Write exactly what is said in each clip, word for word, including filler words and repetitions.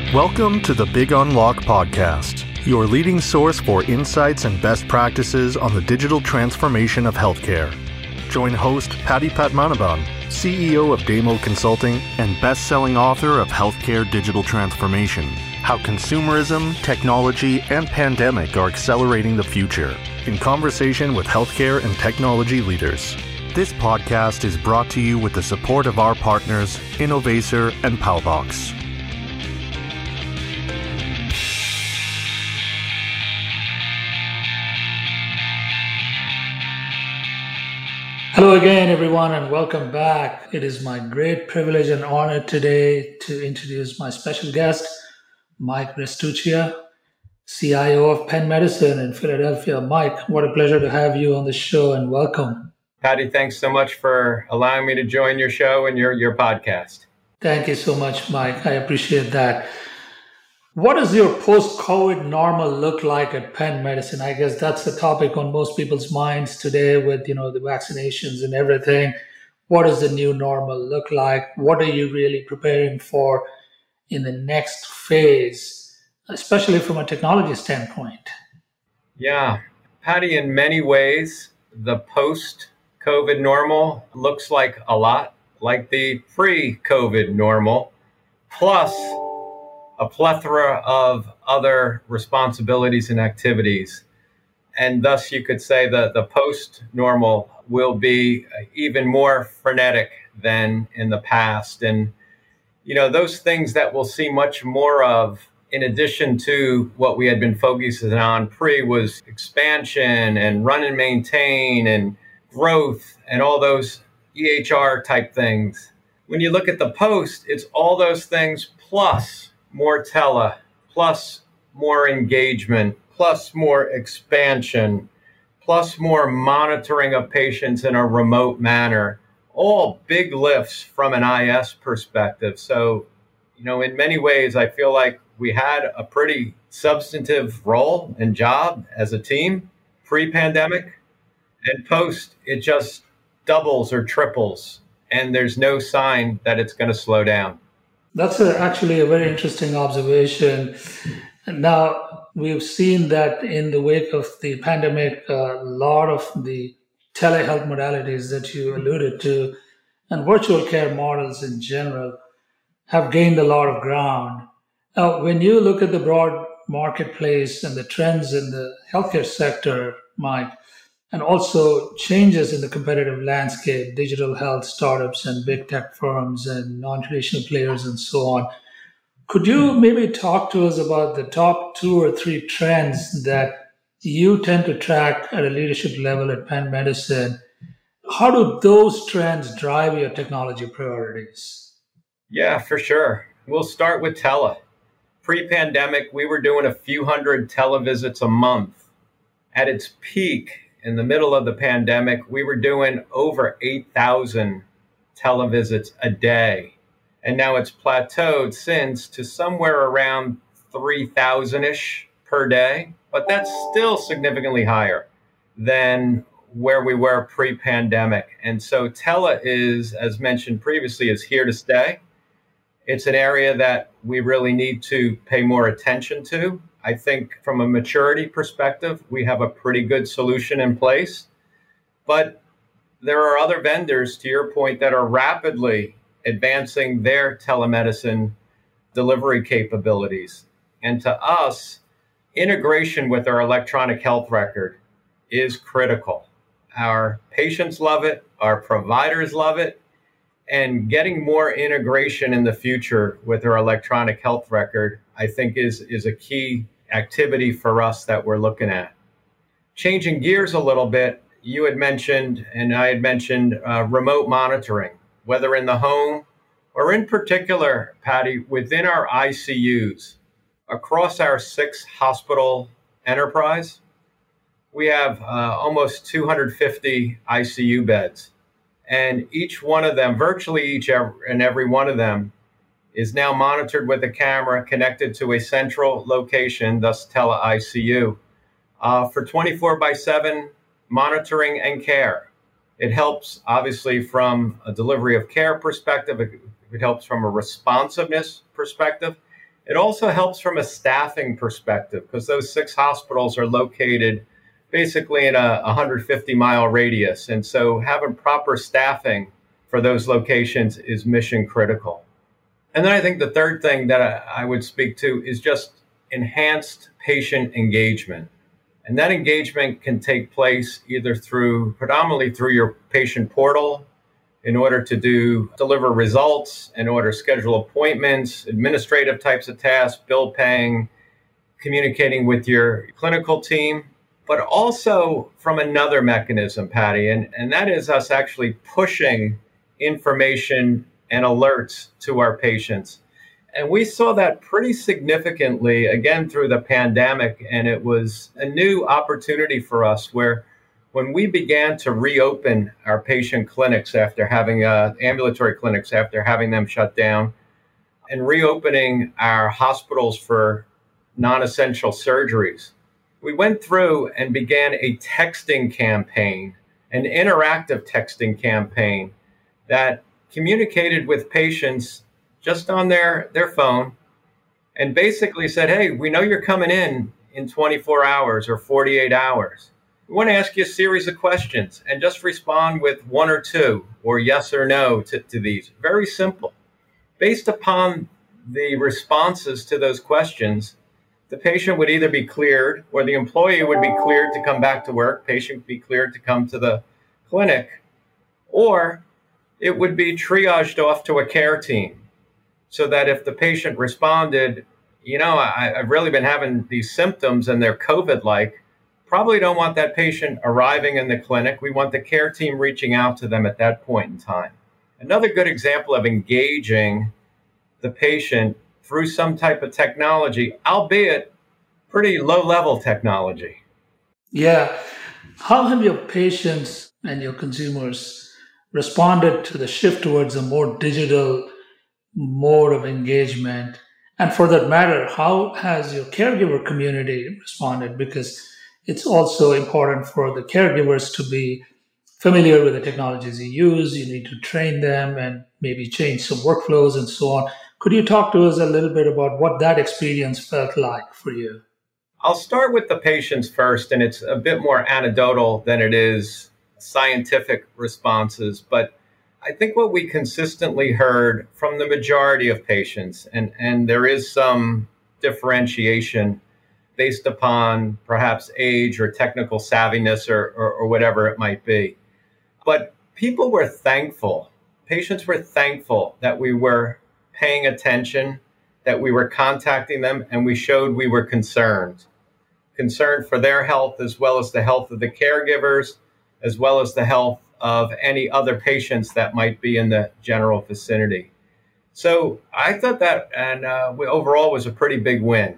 Welcome to the Big Unlock Podcast, your leading source for insights and best practices on the digital transformation of healthcare. Join host Paddy Padmanabhan, C E O of Damo Consulting and best-selling author of Healthcare Digital Transformation, How Consumerism, Technology, and Pandemic Are Accelerating the Future, in conversation with healthcare and technology leaders. This podcast is brought to you with the support of our partners, Innovacer and Palbox. Hello again, everyone, and welcome back. It is my great privilege and honor today to introduce my special guest, Mike Restuccia, C I O of Penn Medicine in Philadelphia. Mike, what a pleasure to have you on the show, and welcome. Paddy, thanks so much for allowing me to join your show and your, your podcast. Thank you so much, Mike. I appreciate that. What does your post-COVID normal look like at Penn Medicine? I guess that's the topic on most people's minds today with, you know, the vaccinations and everything. What does the new normal look like? What are you really preparing for in the next phase, especially from a technology standpoint? Yeah, Paddy, in many ways, the post-COVID normal looks like a lot like the pre-COVID normal, plus a plethora of other responsibilities and activities. And thus you could say that the post-normal will be even more frenetic than in the past. And, you know, those things that we'll see much more of, in addition to what we had been focusing on pre, was expansion and run and maintain and growth and all those E H R type things. When you look at the post, it's all those things plus more tele, plus more engagement, plus more expansion, plus more monitoring of patients in a remote manner, all big lifts from an I S perspective. So, you know, in many ways, I feel like we had a pretty substantive role and job as a team pre-pandemic, and post, it just doubles or triples, and there's no sign that it's going to slow down. That's a, actually a very interesting observation. Now, we've seen that in the wake of the pandemic, a lot of the telehealth modalities that you alluded to and virtual care models in general have gained a lot of ground. Now, when you look at the broad marketplace and the trends in the healthcare sector, Mike, and also changes in the competitive landscape, digital health startups and big tech firms and non-traditional players and so on. Could you maybe talk to us about the top two or three trends that you tend to track at a leadership level at Penn Medicine? How do those trends drive your technology priorities? Yeah, for sure. We'll start with tele. Pre-pandemic, we were doing a few hundred televisits a month. At its peak, in the middle of the pandemic, we were doing over eight thousand televisits a day. And now it's plateaued since to somewhere around three thousand-ish per day. But that's still significantly higher than where we were pre-pandemic. And so tele is, as mentioned previously, is here to stay. It's an area that we really need to pay more attention to. I think from a maturity perspective, we have a pretty good solution in place. But there are other vendors, to your point, that are rapidly advancing their telemedicine delivery capabilities. And to us, integration with our electronic health record is critical. Our patients love it, our providers love it, and getting more integration in the future with our electronic health record, I think is, is a key activity for us that we're looking at. Changing gears a little bit, you had mentioned, and I had mentioned uh, remote monitoring, whether in the home or in particular, Paddy, within our I C Us. Across our six hospital enterprise, we have uh, almost two hundred fifty I C U beds. And each one of them, virtually each and every one of them, is now monitored with a camera connected to a central location, thus tele-I C U, uh, for twenty-four by seven monitoring and care. It helps, obviously, from a delivery of care perspective. It, it helps from a responsiveness perspective. It also helps from a staffing perspective because those six hospitals are located basically in a one hundred fifty mile radius. And so having proper staffing for those locations is mission critical. And then I think the third thing that I, I would speak to is just enhanced patient engagement. And that engagement can take place either through, predominantly through your patient portal, in order to do deliver results, in order to schedule appointments, administrative types of tasks, bill paying, communicating with your clinical team, but also from another mechanism, Patty, and, and that is us actually pushing information and alerts to our patients. And we saw that pretty significantly, again, through the pandemic, and it was a new opportunity for us where when we began to reopen our patient clinics after having uh, ambulatory clinics, after having them shut down, and reopening our hospitals for non-essential surgeries, we went through and began a texting campaign, an interactive texting campaign that communicated with patients just on their, their phone and basically said, hey, we know you're coming in in twenty-four hours or forty-eight hours. We want to ask you a series of questions and just respond with one or two or yes or no to, to these. Very simple. Based upon the responses to those questions, the patient would either be cleared or the employee would be cleared to come back to work, patient would be cleared to come to the clinic, or it would be triaged off to a care team so that if the patient responded, you know, I, I've really been having these symptoms and they're COVID-like, probably don't want that patient arriving in the clinic. We want the care team reaching out to them at that point in time. Another good example of engaging the patient through some type of technology, albeit pretty low-level technology. Yeah. How have your patients and your consumers responded to the shift towards a more digital mode of engagement? And for that matter, how has your caregiver community responded? Because it's also important for the caregivers to be familiar with the technologies you use. You need to train them and maybe change some workflows and so on. Could you talk to us a little bit about what that experience felt like for you? I'll start with the patients first, and it's a bit more anecdotal than it is scientific responses. But I think what we consistently heard from the majority of patients, and, and there is some differentiation based upon perhaps age or technical savviness or, or, or whatever it might be. But people were thankful. Patients were thankful that we were paying attention, that we were contacting them, and we showed we were concerned. Concerned for their health as well as the health of the caregivers, as well as the health of any other patients that might be in the general vicinity. So I thought that, and uh, we, overall, was a pretty big win.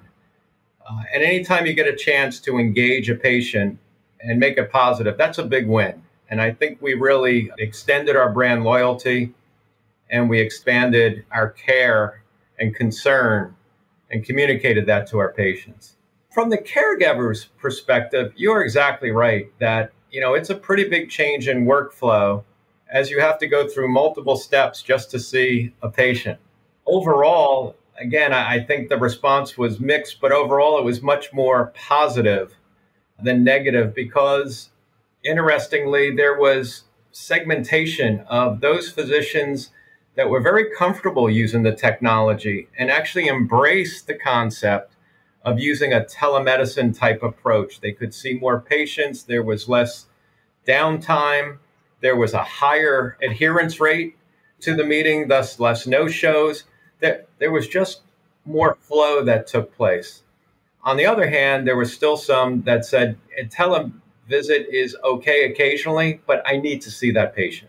Uh, and anytime you get a chance to engage a patient and make it positive, that's a big win. And I think we really extended our brand loyalty and we expanded our care and concern and communicated that to our patients. From the caregiver's perspective, you're exactly right that, you know, it's a pretty big change in workflow as you have to go through multiple steps just to see a patient. Overall, again, I think the response was mixed, but overall it was much more positive than negative because, interestingly, there was segmentation of those physicians that were very comfortable using the technology and actually embraced the concept of using a telemedicine type approach. They could see more patients, there was less downtime, there was a higher adherence rate to the meeting, thus less no-shows. There, there was just more flow that took place. On the other hand, there was still some that said, a televisit is okay occasionally, but I need to see that patient.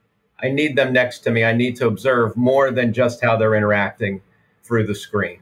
I need them next to me. I need to observe more than just how they're interacting through the screen.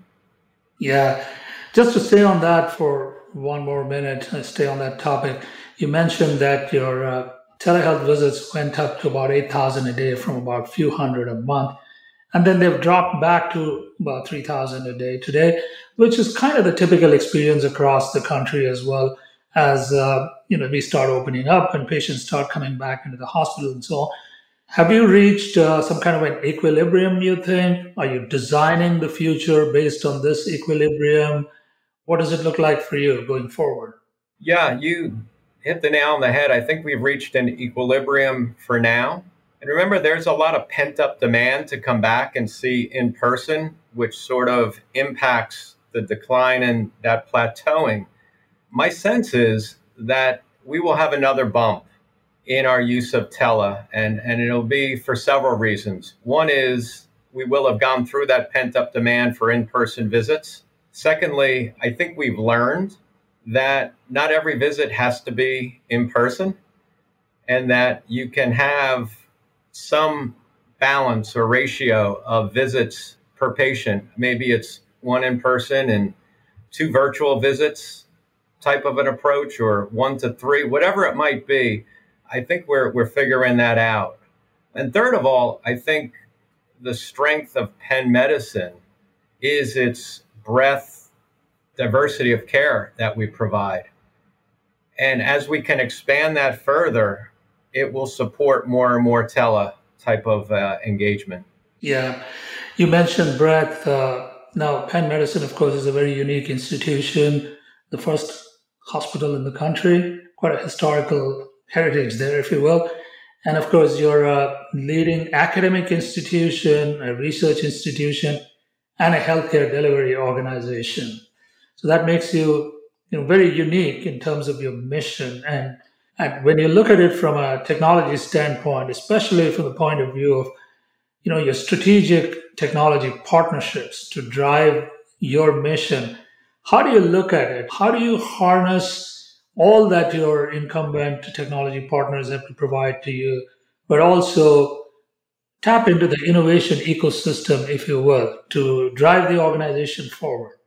Yeah. Just to stay on that for one more minute, uh, stay on that topic. You mentioned that your uh, telehealth visits went up to about eight thousand a day from about a few hundred a month. And then they've dropped back to about three thousand a day today, which is kind of the typical experience across the country as well as, uh, you know, we start opening up and patients start coming back into the hospital and so on. Have you reached uh, some kind of an equilibrium, you think? Are you designing the future based on this equilibrium? What does it look like for you going forward? Yeah, you hit the nail on the head. I think we've reached an equilibrium for now. And remember, there's a lot of pent up demand to come back and see in person, which sort of impacts the decline and that plateauing. My sense is that we will have another bump in our use of tele, and, and it'll be for several reasons. One is we will have gone through that pent up demand for in person visits. Secondly, I think we've learned that not every visit has to be in person, and that you can have some balance or ratio of visits per patient. Maybe it's one in person and two virtual visits type of an approach, or one to three, whatever it might be. I think we're we're figuring that out. And third of all, I think the strength of Penn Medicine is its breadth, diversity of care that we provide. And as we can expand that further, it will support more and more tele type of uh, engagement. Yeah, you mentioned breadth. Uh, now, Penn Medicine, of course, is a very unique institution, the first hospital in the country, quite a historical heritage there, if you will. And of course, you're a leading academic institution, a research institution, and a healthcare delivery organization. So that makes you, you know, very unique in terms of your mission. And, and when you look at it from a technology standpoint, especially from the point of view of, you know, your strategic technology partnerships to drive your mission, how do you look at it? How do you harness all that your incumbent technology partners have to provide to you, but also tap into the innovation ecosystem, if you will, to drive the organization forward?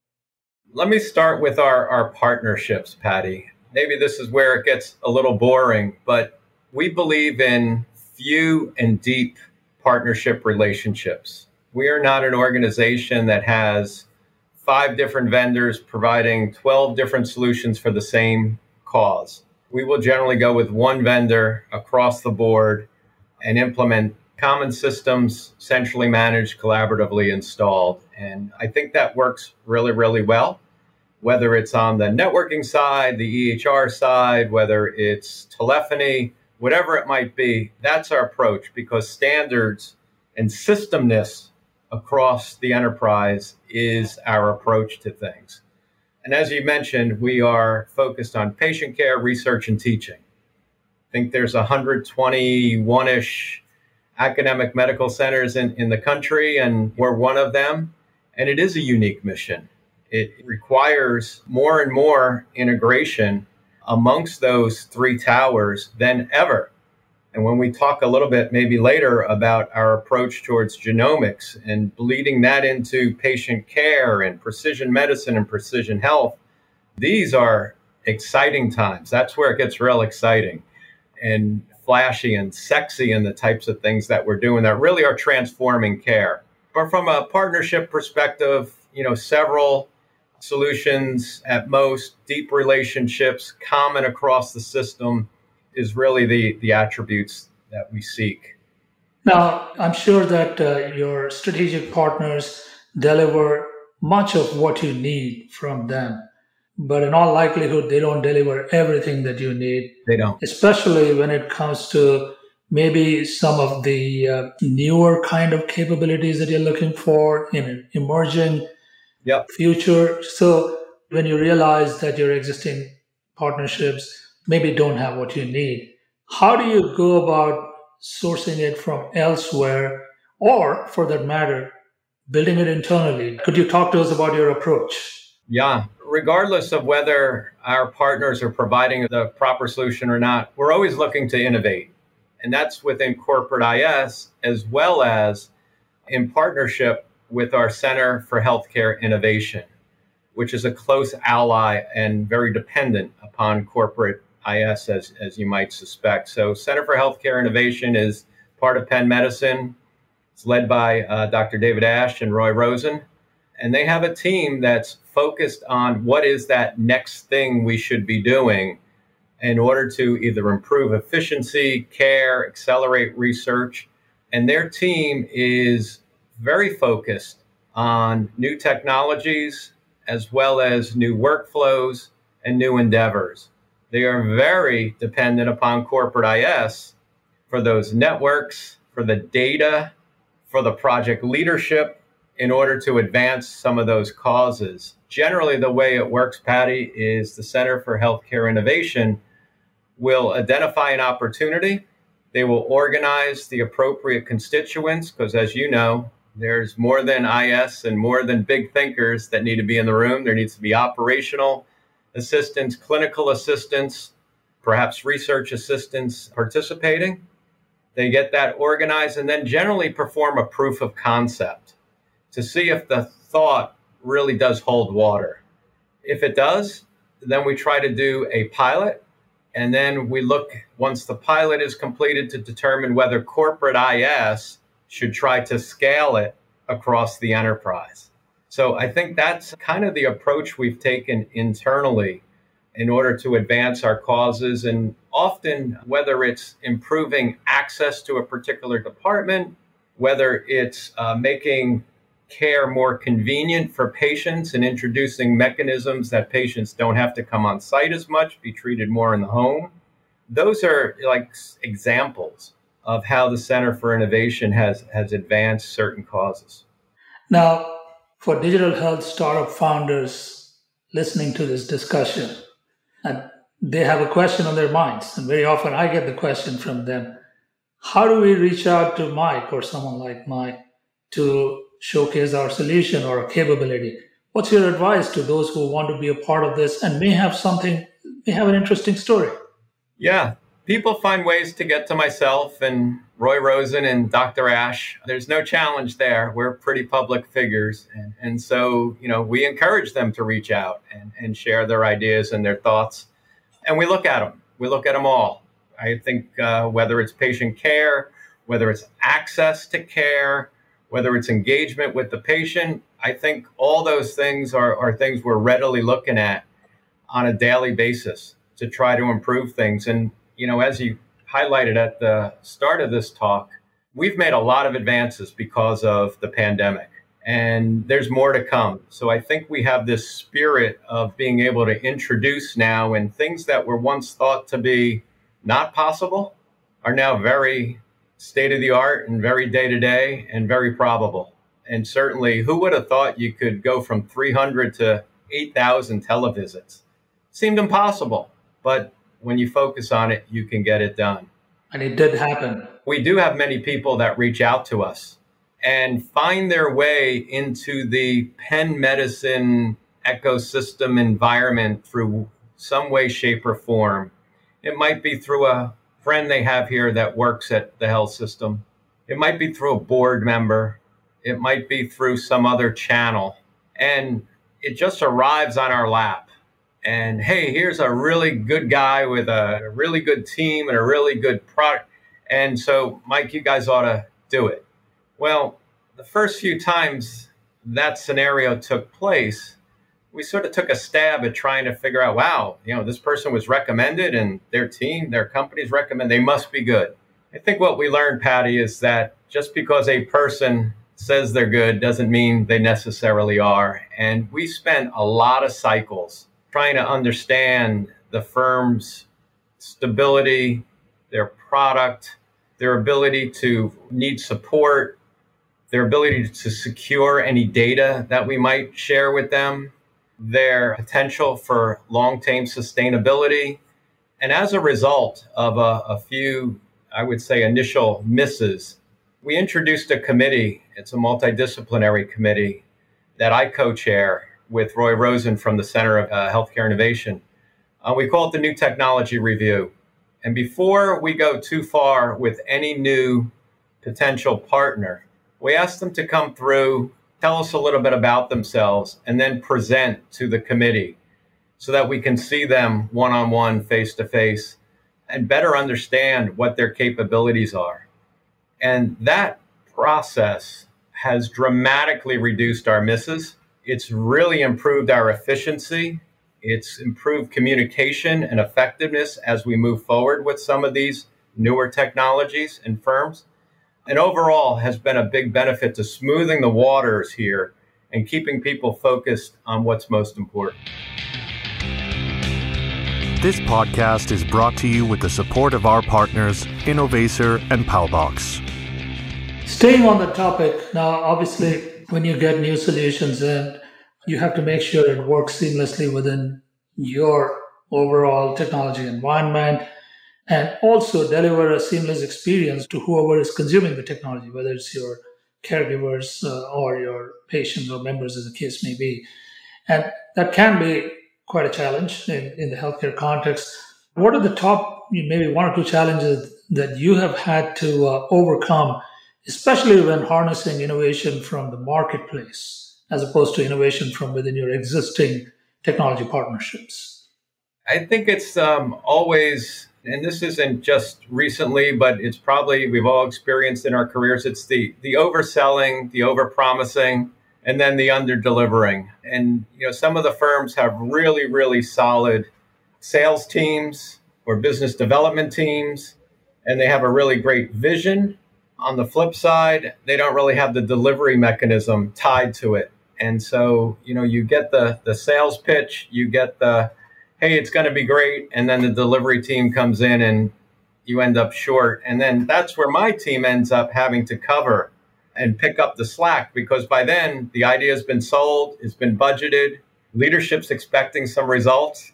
Let me start with our, our partnerships, Patty. Maybe this is where it gets a little boring, but we believe in few and deep partnership relationships. We are not an organization that has five different vendors providing twelve different solutions for the same cause. We will generally go with one vendor across the board and implement common systems, centrally managed, collaboratively installed. And I think that works really, really well, whether it's on the networking side, the E H R side, whether it's telephony, whatever it might be. That's our approach, because standards and systemness across the enterprise is our approach to things. And as you mentioned, we are focused on patient care, research, and teaching. I think there's one hundred twenty-one-ish academic medical centers in, in the country, and we're one of them. And it is a unique mission. It requires more and more integration amongst those three towers than ever. And when we talk a little bit maybe later about our approach towards genomics and bleeding that into patient care and precision medicine and precision health, these are exciting times. That's where it gets real exciting and flashy and sexy, and the types of things that we're doing that really are transforming care. But from a partnership perspective, you know, several solutions at most, deep relationships, common across the system, is really the, the attributes that we seek. Now, I'm sure that uh, your strategic partners deliver much of what you need from them, but in all likelihood, they don't deliver everything that you need. They don't. Especially when it comes to maybe some of the uh, newer kind of capabilities that you're looking for in an emerging yep. future. So when you realize that your existing partnerships maybe don't have what you need, how do you go about sourcing it from elsewhere, or for that matter, building it internally? Could you talk to us about your approach? Yeah, regardless of whether our partners are providing the proper solution or not, we're always looking to innovate. And that's within corporate I S, as well as in partnership with our Center for Healthcare Innovation, which is a close ally and very dependent upon corporate I S, as, as you might suspect. So Center for Healthcare Innovation is part of Penn Medicine. It's led by uh, Doctor David Ash and Roy Rosen. And they have a team that's focused on what is that next thing we should be doing in order to either improve efficiency, care, accelerate research. And their team is very focused on new technologies as well as new workflows and new endeavors. They are very dependent upon corporate I S for those networks, for the data, for the project leadership in order to advance some of those causes. Generally, the way it works, Patty, is the Center for Healthcare Innovation will identify an opportunity. They will organize the appropriate constituents, because as you know, there's more than I S and more than big thinkers that need to be in the room. There needs to be operational assistants, clinical assistants, perhaps research assistants participating. They get that organized and then generally perform a proof of concept to see if the thought really does hold water. If it does, then we try to do a pilot. And then we look, once the pilot is completed, to determine whether corporate I S should try to scale it across the enterprise. So I think that's kind of the approach we've taken internally in order to advance our causes. And often, whether it's improving access to a particular department, whether it's uh, making care more convenient for patients and introducing mechanisms that patients don't have to come on site as much, be treated more in the home. Those are like examples of how the Center for Innovation has, has advanced certain causes. Now, for digital health startup founders listening to this discussion, and they have a question on their minds, and very often I get the question from them, how do we reach out to Mike or someone like Mike to showcase our solution or our capability? What's your advice to those who want to be a part of this and may have something, may have an interesting story? Yeah, people find ways to get to myself and Roy Rosen and Doctor Ash. There's no challenge there. We're pretty public figures. And, and so, you know, we encourage them to reach out and, and share their ideas and their thoughts. And we look at them. We look at them all. I think uh, whether it's patient care, whether it's access to care, whether it's engagement with the patient, I think all those things are, are things we're readily looking at on a daily basis to try to improve things. And, you know, as you highlighted at the start of this talk, we've made a lot of advances because of the pandemic, and there's more to come. So I think we have this spirit of being able to introduce now, and things that were once thought to be not possible are now very state of the art and very day to day and very probable. And certainly, who would have thought you could go from three hundred to eight thousand televisits? Seemed impossible, but when you focus on it, you can get it done. And it did happen. We do have many people that reach out to us and find their way into the Penn Medicine ecosystem environment through some way, shape, or form. It might be through a friend they have here that works at the health system. It might be through a board member. It might be through some other channel. And it just arrives on our lap. And hey, here's a really good guy with a really good team and a really good product. And so, Mike, you guys ought to do it. Well, the first few times that scenario took place, we sort of took a stab at trying to figure out, wow, you know, this person was recommended and their team, their companies recommend, they must be good. I think what we learned, Patty, is that just because a person says they're good doesn't mean they necessarily are. And we spent a lot of cycles trying to understand the firm's stability, their product, their ability to need support, their ability to secure any data that we might share with them, their potential for long-term sustainability. And as a result of a, a few, I would say, initial misses, we introduced a committee. It's a multidisciplinary committee that I co-chair with Roy Rosen from the Center of uh, Healthcare Innovation. Uh, we call it the New Technology Review. And before we go too far with any new potential partner, we ask them to come through, tell us a little bit about themselves, and then present to the committee so that we can see them one-on-one, face-to-face, and better understand what their capabilities are. And that process has dramatically reduced our misses. It's really improved our efficiency It's improved communication and effectiveness as we move forward with some of these newer technologies and firms. And overall has been a big benefit to smoothing the waters here and keeping people focused on what's most important. This podcast is brought to you with the support of our partners, Innovaccer and Palbox. Staying on the topic, now obviously when you get new solutions in, you have to make sure it works seamlessly within your overall technology environment and also deliver a seamless experience to whoever is consuming the technology, whether it's your caregivers uh, or your patients or members, as the case may be. And that can be quite a challenge in, in the healthcare context. What are the top, maybe one or two challenges that you have had to uh, overcome, especially when harnessing innovation from the marketplace, as opposed to innovation from within your existing technology partnerships? I think it's um, always, and this isn't just recently, but it's probably we've all experienced in our careers, it's the the overselling, the overpromising, and then the under-delivering. And you know, some of the firms have really, really solid sales teams or business development teams, and they have a really great vision. On the flip side, they don't really have the delivery mechanism tied to it. And so, you know, you get the, the sales pitch, you get the, hey, it's going to be great. And then the delivery team comes in and you end up short. And then that's where my team ends up having to cover and pick up the slack, because by then the idea has been sold, it's been budgeted, leadership's expecting some results.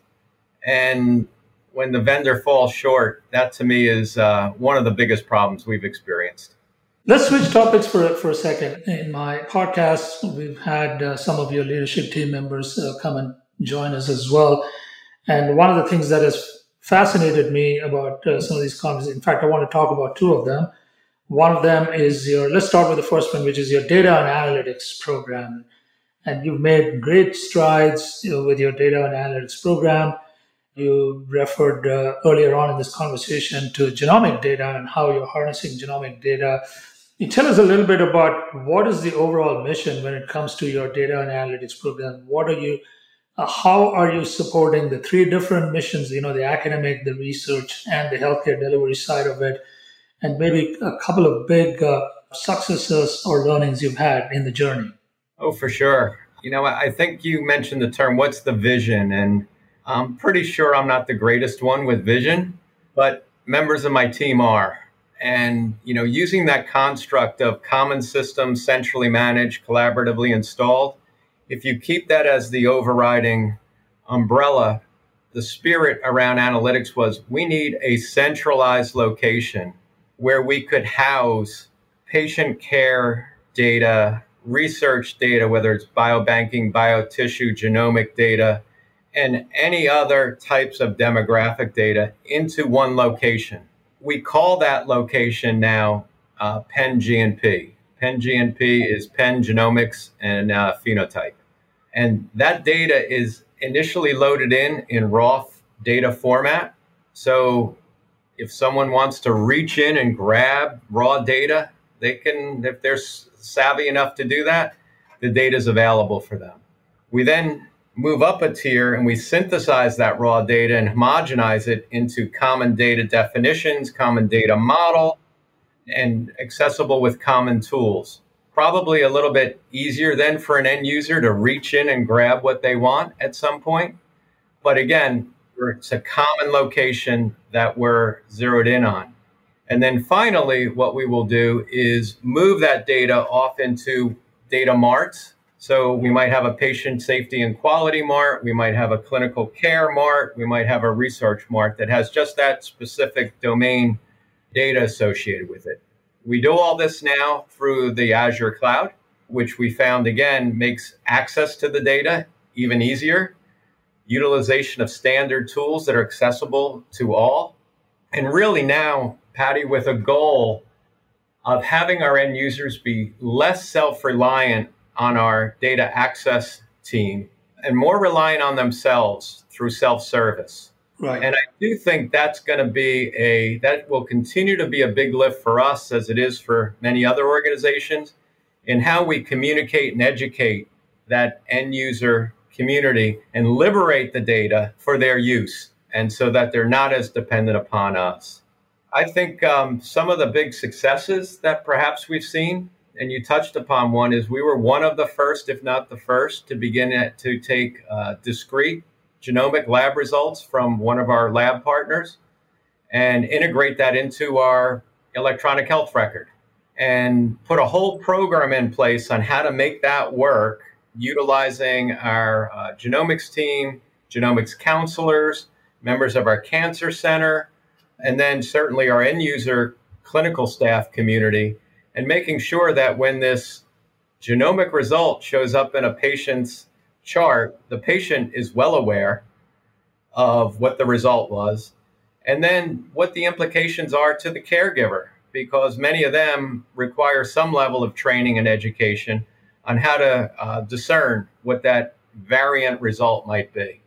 And when the vendor falls short, that to me is uh, one of the biggest problems we've experienced. Let's switch topics for, for a second. In my podcast, we've had uh, some of your leadership team members uh, come and join us as well. And one of the things that has fascinated me about uh, some of these conversations, in fact, I want to talk about two of them. One of them is your, let's start with the first one, which is your data and analytics program. And you've made great strides you know, with your data and analytics program. You referred uh, earlier on in this conversation to genomic data and how you're harnessing genomic data. You tell us a little bit about what is the overall mission when it comes to your data and analytics program. What are you, uh, how are you supporting the three different missions, you know, the academic, the research, and the healthcare delivery side of it, and maybe a couple of big uh, successes or learnings you've had in the journey? Oh, for sure. You know, I think you mentioned the term, what's the vision? And I'm pretty sure I'm not the greatest one with vision, but members of my team are. And, you know, using that construct of common systems, centrally managed, collaboratively installed, if you keep that as the overriding umbrella, the spirit around analytics was we need a centralized location where we could house patient care data, research data, whether it's biobanking, biotissue, genomic data, and any other types of demographic data into one location. We call that location now uh, Penn G N P. Penn G N P is Penn Genomics and uh, Phenotype. And that data is initially loaded in in raw data format. So if someone wants to reach in and grab raw data, they can, if they're savvy enough to do that, the data is available for them. We then move up a tier and we synthesize that raw data and homogenize it into common data definitions, common data model, and accessible with common tools. Probably a little bit easier then for an end user to reach in and grab what they want at some point. But again, it's a common location that we're zeroed in on. And then finally, what we will do is move that data off into data marts. So we might have a patient safety and quality mart. We might have a clinical care mart. We might have a research mart that has just that specific domain data associated with it. We do all this now through the Azure cloud, which we found, again, makes access to the data even easier, utilization of standard tools that are accessible to all. And really now, Patty, with a goal of having our end users be less self-reliant on our data access team and more reliant on themselves through self-service. Right. And I do think that's going to be a, that will continue to be a big lift for us as it is for many other organizations in how we communicate and educate that end user community and liberate the data for their use, and so that they're not as dependent upon us. I think um, some of the big successes that perhaps we've seen, and you touched upon one, is we were one of the first, if not the first, to begin to take uh, discrete genomic lab results from one of our lab partners and integrate that into our electronic health record and put a whole program in place on how to make that work, utilizing our uh, genomics team, genomics counselors, members of our cancer center, and then certainly our end user clinical staff community, and making sure that when this genomic result shows up in a patient's chart, the patient is well aware of what the result was, and then what the implications are to the caregiver, because many of them require some level of training and education on how to uh, discern what that variant result might be.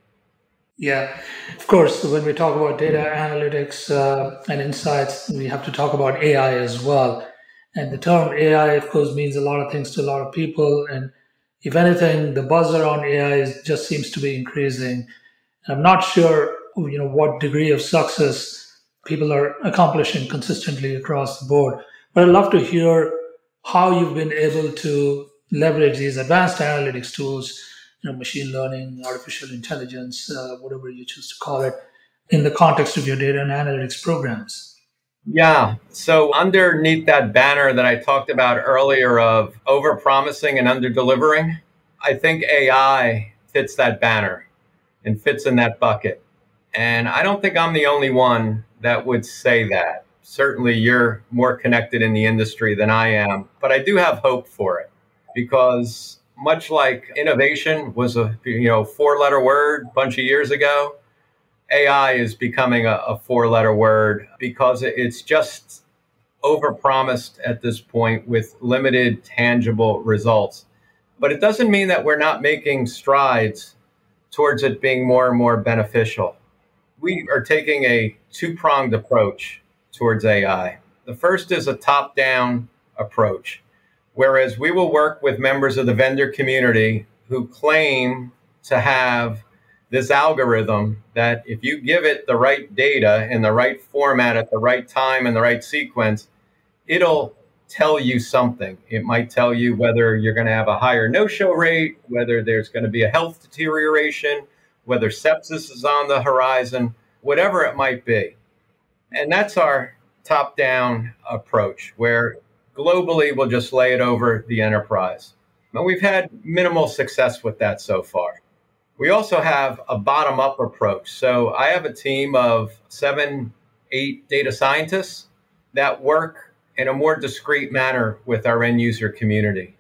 Yeah, of course, when we talk about data analytics uh, and insights, we have to talk about A I as well. And the term A I, of course, means a lot of things to a lot of people. And if anything, the buzz around A I is, just seems to be increasing. I'm not sure, you know, what degree of success people are accomplishing consistently across the board. But I'd love to hear how you've been able to leverage these advanced analytics tools, you know, machine learning, artificial intelligence, uh, whatever you choose to call it, in the context of your data and analytics programs. Yeah. So underneath that banner that I talked about earlier of over-promising and under-delivering, I think A I fits that banner and fits in that bucket. And I don't think I'm the only one that would say that. Certainly you're more connected in the industry than I am, but I do have hope for it, because much like innovation was a you know four-letter word a bunch of years ago, A I is becoming a, a four-letter word because it's just overpromised at this point with limited tangible results. But it doesn't mean that we're not making strides towards it being more and more beneficial. We are taking a two-pronged approach towards A I. The first is a top-down approach, whereas we will work with members of the vendor community who claim to have this algorithm that if you give it the right data in the right format at the right time and the right sequence, it'll tell you something. It might tell you whether you're going to have a higher no-show rate, whether there's going to be a health deterioration, whether sepsis is on the horizon, whatever it might be. And that's our top-down approach, where globally we'll just lay it over the enterprise. But we've had minimal success with that so far. We also have a bottom-up approach. So I have a team of seven, eight data scientists that work in a more discrete manner with our end user community.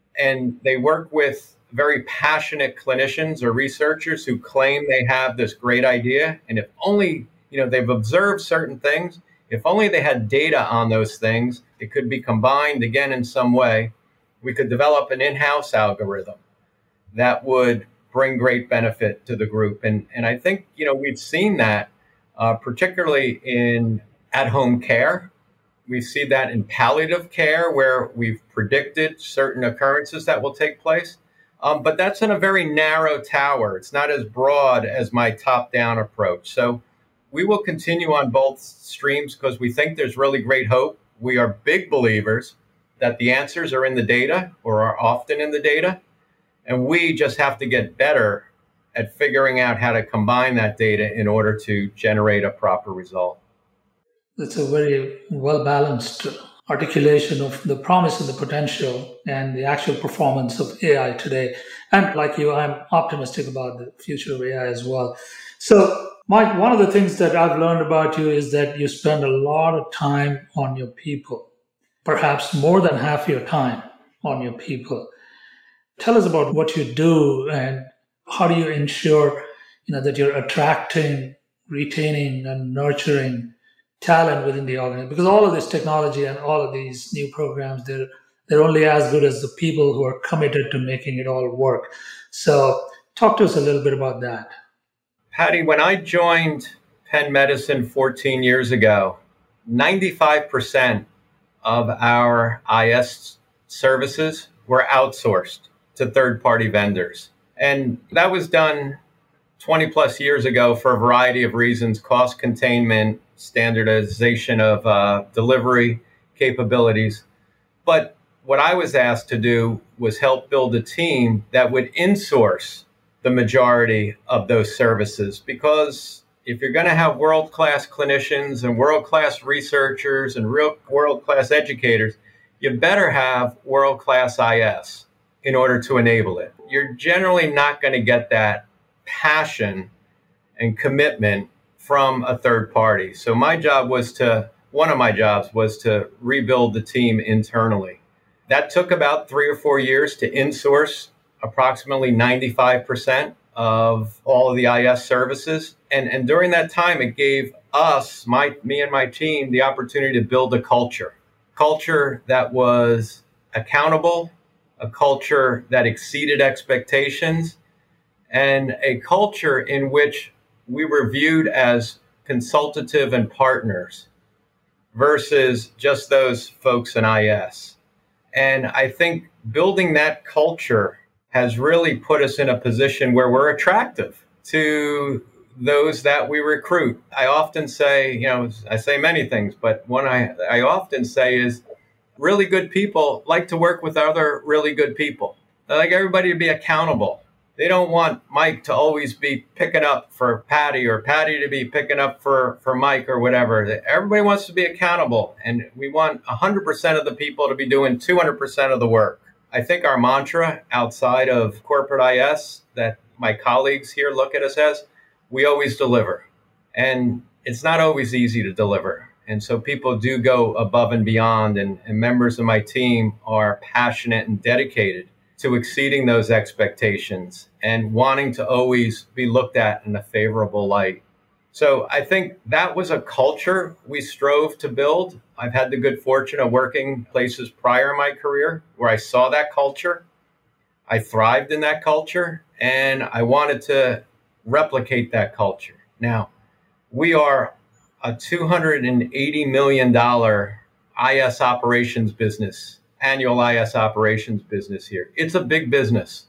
And they work with very passionate clinicians or researchers who claim they have this great idea. And if only, you know, they've observed certain things, if only they had data on those things, it could be combined again in some way. We could develop an in-house algorithm that would bring great benefit to the group. And, and I think, you know, we've seen that uh, particularly in at-home care. We see that in palliative care, where we've predicted certain occurrences that will take place. Um, but that's in a very narrow tower. It's not as broad as my top-down approach. So we will continue on both streams because we think there's really great hope. We are big believers that the answers are in the data, or are often in the data. And we just have to get better at figuring out how to combine that data in order to generate a proper result. That's a very well-balanced articulation of the promise and the potential and the actual performance of A I today. And like you, I'm optimistic about the future of A I as well. So, Mike, one of the things that I've learned about you is that you spend a lot of time on your people, perhaps more than half your time on your people. Tell us about what you do and how do you ensure, you know, that you're attracting, retaining, and nurturing talent within the organization, because all of this technology and all of these new programs, they're they're only as good as the people who are committed to making it all work. So talk to us a little bit about that. Patty, when I joined Penn Medicine fourteen years ago, ninety-five percent of our I S services were outsourced to third-party vendors. And that was done twenty plus years ago for a variety of reasons: cost containment, standardization of uh, delivery capabilities. But what I was asked to do was help build a team that would insource the majority of those services, because if you're going to have world-class clinicians and world-class researchers and real world-class educators, you better have world-class I S in order to enable it. You're generally not going to get that passion and commitment from a third party. So my job was to, one of my jobs was to rebuild the team internally. That took about three or four years to insource approximately ninety-five percent of all of the I S services. And, and during that time, it gave us, my, me and my team, the opportunity to build a culture, culture that was accountable, a culture that exceeded expectations, and a culture in which we were viewed as consultative and partners versus just those folks in I S. And I think building that culture has really put us in a position where we're attractive to those that we recruit. I often say, you know, I say many things, but one I, I often say is really good people like to work with other really good people. They like everybody to be accountable. They don't want Mike to always be picking up for Patty or Patty to be picking up for, for Mike or whatever. Everybody wants to be accountable, and we want one hundred percent of the people to be doing two hundred percent of the work. I think our mantra outside of corporate I S that my colleagues here look at us as, we always deliver. And it's not always easy to deliver. And so people do go above and beyond, and, and members of my team are passionate and dedicated to exceeding those expectations and wanting to always be looked at in a favorable light. So I think that was a culture we strove to build. I've had the good fortune of working places prior in my career where I saw that culture. I thrived in that culture, and I wanted to replicate that culture. Now, we are a two hundred eighty million dollars I S operations business, annual I S operations business here. It's a big business,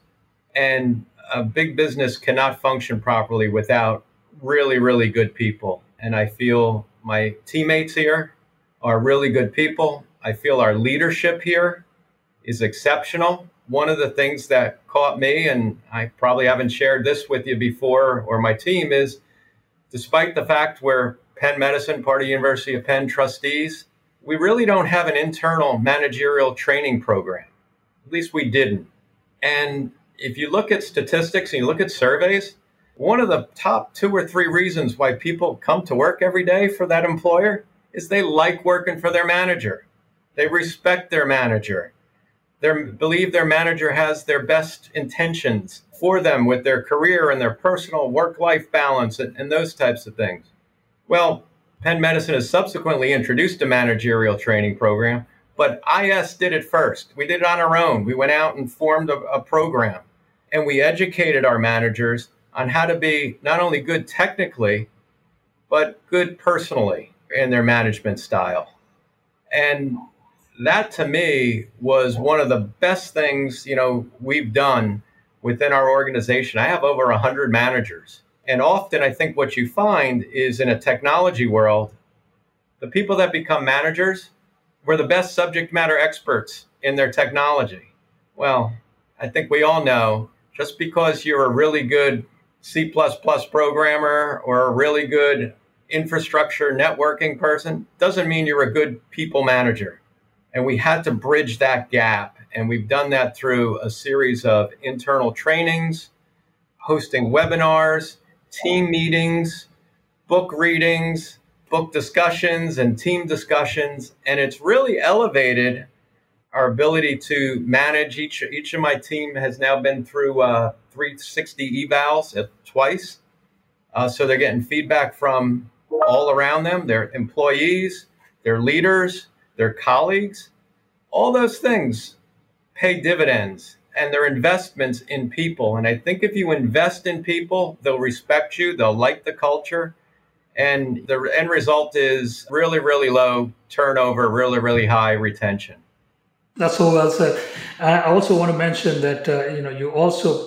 and a big business cannot function properly without really, really good people. And I feel my teammates here are really good people. I feel our leadership here is exceptional. One of the things that caught me, and I probably haven't shared this with you before or my team, is despite the fact we're Penn Medicine, part of University of Penn trustees, we really don't have an internal managerial training program. At least we didn't. And if you look at statistics and you look at surveys, one of the top two or three reasons why people come to work every day for that employer is they like working for their manager. They respect their manager. They believe their manager has their best intentions for them with their career and their personal work-life balance and, and those types of things. Well, Penn Medicine has subsequently introduced a managerial training program, but I S did it first. We did it on our own. We went out and formed a, a program, and we educated our managers on how to be not only good technically, but good personally in their management style. And that to me was one of the best things, you know, we've done within our organization. I have over one hundred managers. And often I think what you find is in a technology world, the people that become managers were the best subject matter experts in their technology. Well, I think we all know just because you're a really good C plus plus programmer or a really good infrastructure networking person doesn't mean you're a good people manager. And we had to bridge that gap. And we've done that through a series of internal trainings, hosting webinars, team meetings, book readings, book discussions, and team discussions. And it's really elevated our ability to manage. Each, each of my team has now been through uh, three sixty evals uh, twice. Uh, so they're getting feedback from all around them, their employees, their leaders, their colleagues. All those things pay dividends, and they're investments in people. And I think if you invest in people, they'll respect you, they'll like the culture, and the end result is really, really low turnover, really, really high retention. That's so well said. I also want to mention that uh, you know you also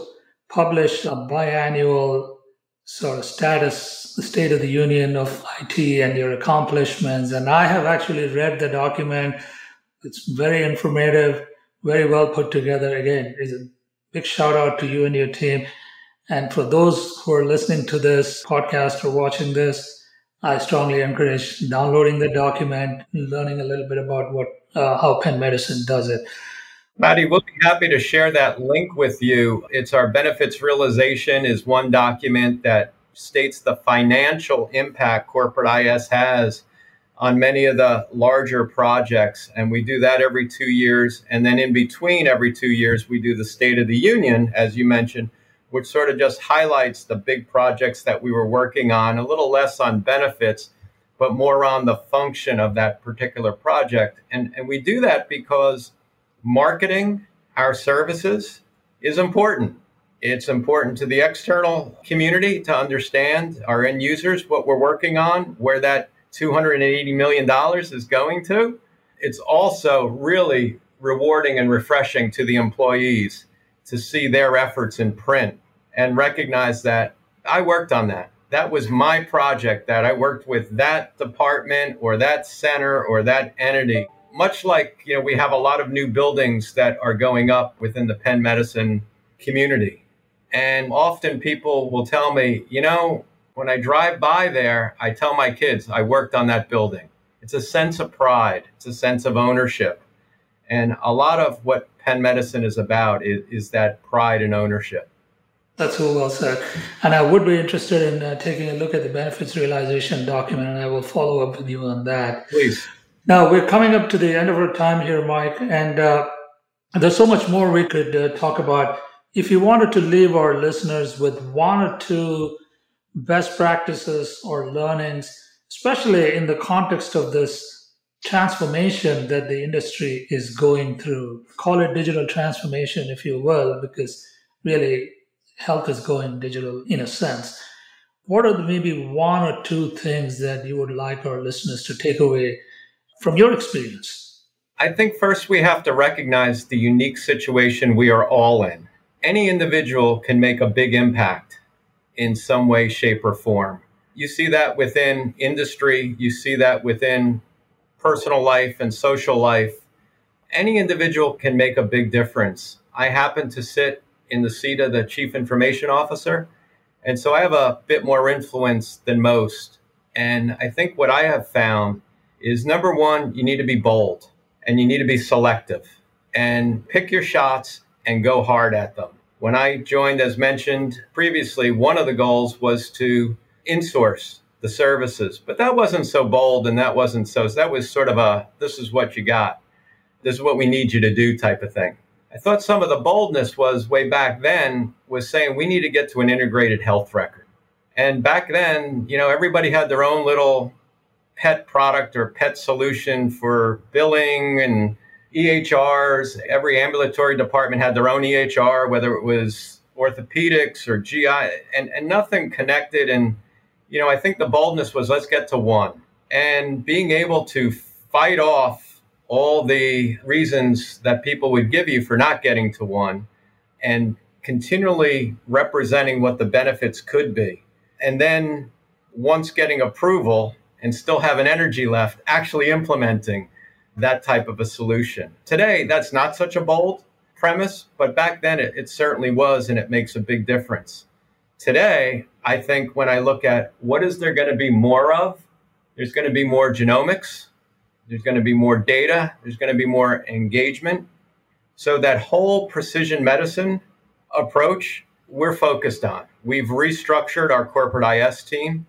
publish a biannual sort of status, the state of the union of I T and your accomplishments. And I have actually read the document. It's very informative, very well put together. Again, it's a big shout out to you and your team. And for those who are listening to this podcast or watching this, I strongly encourage downloading the document, learning a little bit about what uh, how Penn Medicine does it. Maddie, we'll be happy to share that link with you. It's our benefits realization is one document that states the financial impact corporate I S has on many of the larger projects. And we do that every two years. And then in between every two years, we do the State of the Union, as you mentioned, which sort of just highlights the big projects that we were working on, a little less on benefits, but more on the function of that particular project. And, and we do that because marketing our services is important. It's important to the external community to understand our end users, what we're working on, where that two hundred eighty million dollars is going to. It's also really rewarding and refreshing to the employees to see their efforts in print and recognize that I worked on that. That was my project, that I worked with that department or that center or that entity. Much like, you know, we have a lot of new buildings that are going up within the Penn Medicine community. And often people will tell me, you know, when I drive by there, I tell my kids I worked on that building. It's a sense of pride. It's a sense of ownership. And a lot of what Penn Medicine is about is, is that pride and ownership. That's so well said. And I would be interested in uh, taking a look at the benefits realization document, and I will follow up with you on that. Please. Now, we're coming up to the end of our time here, Mike, and uh, there's so much more we could uh, talk about. If you wanted to leave our listeners with one or two best practices or learnings, especially in the context of this transformation that the industry is going through, call it digital transformation, if you will, because really health is going digital in a sense. What are the maybe one or two things that you would like our listeners to take away from your experience? I think first we have to recognize the unique situation we are all in. Any individual can make a big impact in some way, shape, or form. You see that within industry. You see that within personal life and social life. Any individual can make a big difference. I happen to sit in the seat of the Chief Information Officer, and so I have a bit more influence than most. And I think what I have found is, number one, you need to be bold and you need to be selective and pick your shots and go hard at them. When I joined, as mentioned previously, one of the goals was to insource the services, but that wasn't so bold and that wasn't so, so that was sort of a, this is what you got. This is what we need you to do type of thing. I thought some of the boldness was way back then was saying we need to get to an integrated health record. And back then, you know, everybody had their own little pet product or pet solution for billing and E H Rs. Every ambulatory department had their own E H R, whether it was orthopedics or G I, and, and nothing connected. And, you know, I think the boldness was, let's get to one. And being able to fight off all the reasons that people would give you for not getting to one and continually representing what the benefits could be. And then once getting approval and still having energy left, actually implementing that type of a solution. Today, that's not such a bold premise, but back then it, it certainly was, and it makes a big difference. Today, I think when I look at what is there going to be more of, there's going to be more genomics, there's going to be more data, there's going to be more engagement. So that whole precision medicine approach, we're focused on. We've restructured our corporate I S team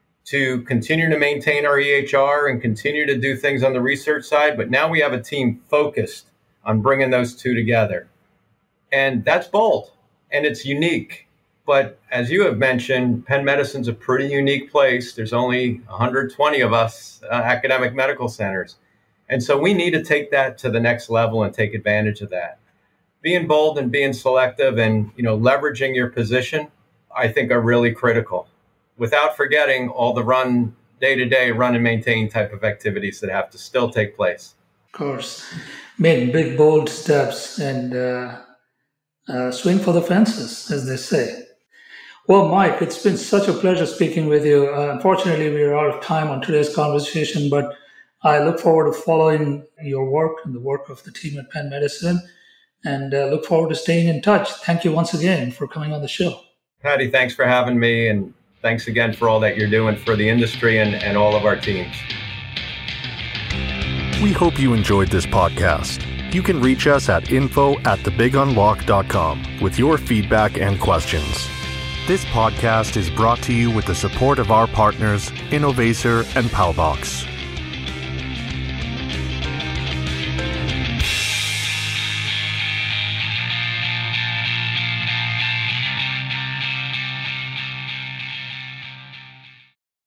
to continue to maintain our E H R and continue to do things on the research side. But now we have a team focused on bringing those two together. And that's bold and it's unique. But as you have mentioned, Penn Medicine's a pretty unique place. There's only one hundred twenty of us uh, academic medical centers. And so we need to take that to the next level and take advantage of that. Being bold and being selective and, you know, leveraging your position, I think are really critical, without forgetting all the run day-to-day run and maintain type of activities that have to still take place. Of course, make big, bold steps and uh, uh, swing for the fences, as they say. Well, Mike, it's been such a pleasure speaking with you. Uh, unfortunately, we are out of time on today's conversation, but I look forward to following your work and the work of the team at Penn Medicine, and uh, look forward to staying in touch. Thank you once again for coming on the show. Patty, thanks for having me, and thanks again for all that you're doing for the industry and, and all of our teams. We hope you enjoyed this podcast. You can reach us at info at the big unlock dot com with your feedback and questions. This podcast is brought to you with the support of our partners, Innovacer and Palbox.